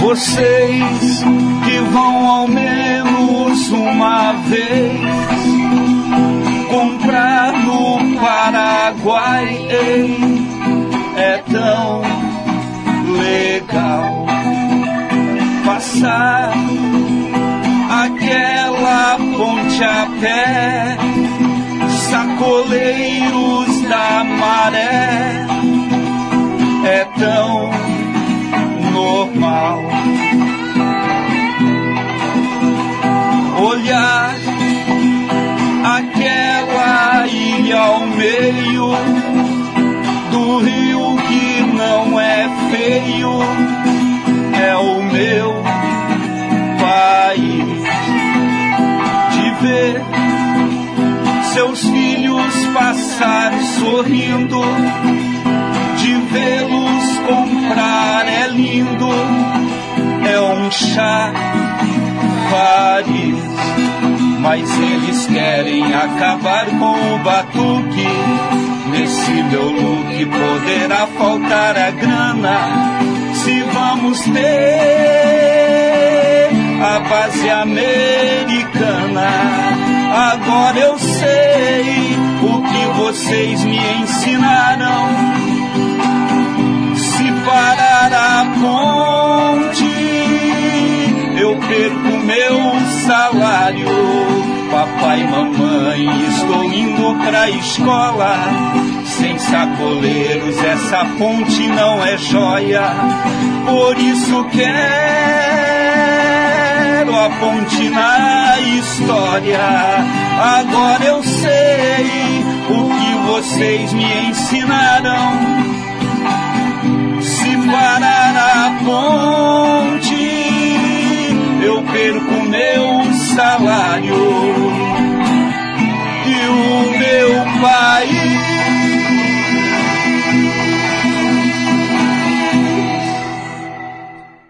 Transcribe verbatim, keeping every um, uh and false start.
vocês que vão ao menos uma vez comprar no Paraguai, ei, é tão legal passar aquela ponte a pé, Sacoleiros da Maré, é tão normal olhar aquela ilha ao meio do rio que não é feio, é o meu país. De ver seus filhos passar sorrindo, de vê-los comprar é lindo, é um chá Paris. Mas eles querem acabar com o batuque. Nesse meu look poderá faltar a grana. Se vamos ter a base americana, agora eu sei o que vocês me ensinaram. Se parar a ponte, eu perco meu salário. Papai, mamãe, estou indo pra escola. Sem sacoleiros essa ponte não é joia. Por isso quero a ponte na história. Agora eu sei o que vocês me ensinaram. Se parar a ponte, eu perco meu salário.